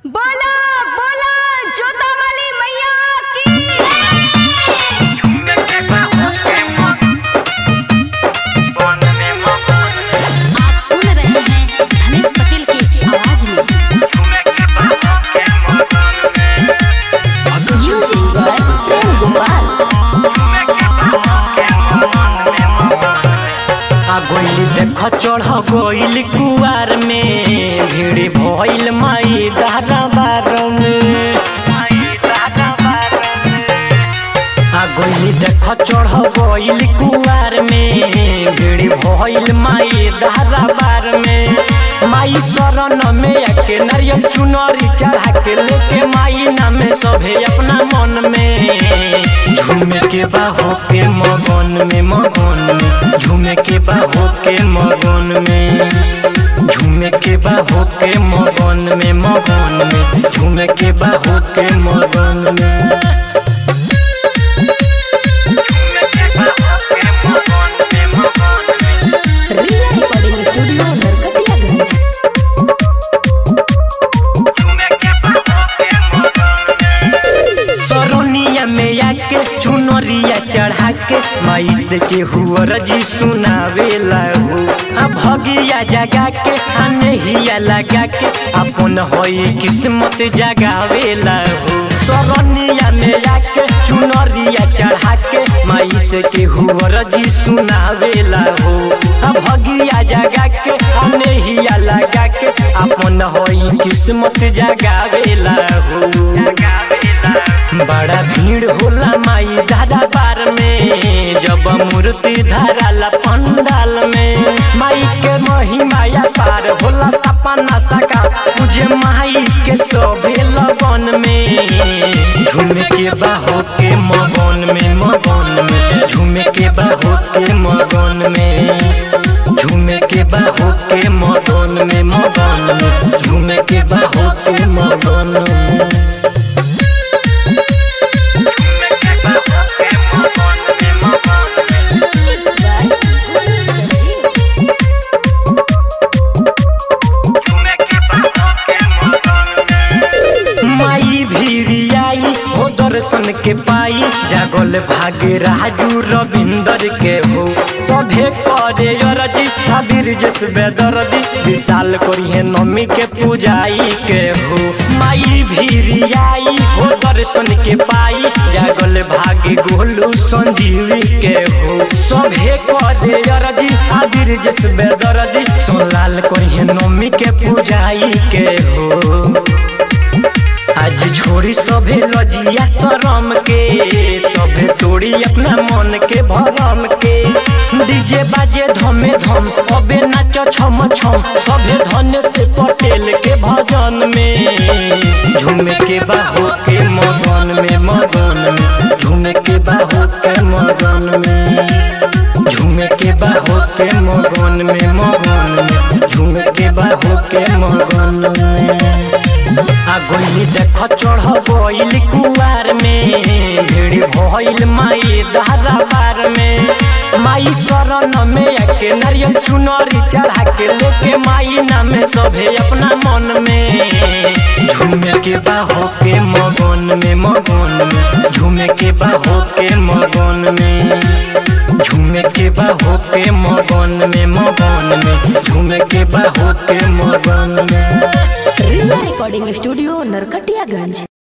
बोला बोला जोता वाली मैया की। आप सुन रहे हैं धनेश पटेल की आवाज में। Music by Sen Gopal. गोइली देख चढ़ गोइल कुआर में भीड़ भइल माई दरबार में। गोइली देख चढ़ गोइल कुआर में भीड़ भइल माई दरबार में। माई शरण में आके नारियल चुनरी चढ़ा के लेके माई नाम सभे अपना मन में। झूमे के बाहो के मगन में मगन में झूमे के बाहो के मगन में। झूमे के बाहो के मगन में मगन में झूमे के बाहो के मगन में। Riya recording studio Narkatiaganj. सरोनिया में आके चुनरिया चढ़ा के माई से के हुआ रजी सुनावेला हो। भगिया जगा के अनहिया लगा के अपन होई किस्मत जगावेला हो। सरोनिया में आके चुनरिया चढ़ा के माई से के हुआ रजी सुनावेला हो। भगिया जगा के अनहिया लगा के अपन होई किस्मत जगावेला हो। बड़ा भीड़ होला माई दरबार में जब मूर्ति धराला पंडाल में। माई के महिमा पार होला सपना साकार मुझे माई के शोभे लगन में। झूमे के बाहो के मगन में मगन में झूमे के बाहो के मगन में। झूमे के बाहो के मगन में मगन में झूमे के बाहो के मगन में। माई भीरियाई हो दर्शन के पाई जागल भागे राजू रविंदर के हो। सभे करे अरजी अबीर जस बेदर्दी विशाल करिए नमी के पूजाई के हो। माई भीरियाई हो दर्शन के पाई जागल भागे गोलू संजीवी के हो। सभे करे अरजी अबीर जस बेदर्दी सोलाल करिए नमी के पूजाई के हो। आज छोड़ी सभे लजिया शरम के सभे तोड़ी अपना मन के भरम के। डीजे बाजे धमे धम अबे नाच छम छम सभे धन्य से पटेल के भजन में। झूमे के बाहो के मगन में मगन में झूमे के बाहो के मगन में। झूमे के बाहो के मगन में मगन में झूमे के बाहो के मगन में। गोइली देख चढ़ गोइल कुआर में भीड़ भइल माई दरबार में। माई शरण में आके नारियल चुनरी चढ़ा के लेके माई नाम सभे अपना मन में। झूमे के बाहो के मगन में मगन में झूमे के बाहो के मगन में। झूमे के बाहो के मगन में मगन में झूमे के बाहो के मगन में। Riya recording studio Narkatiaganj.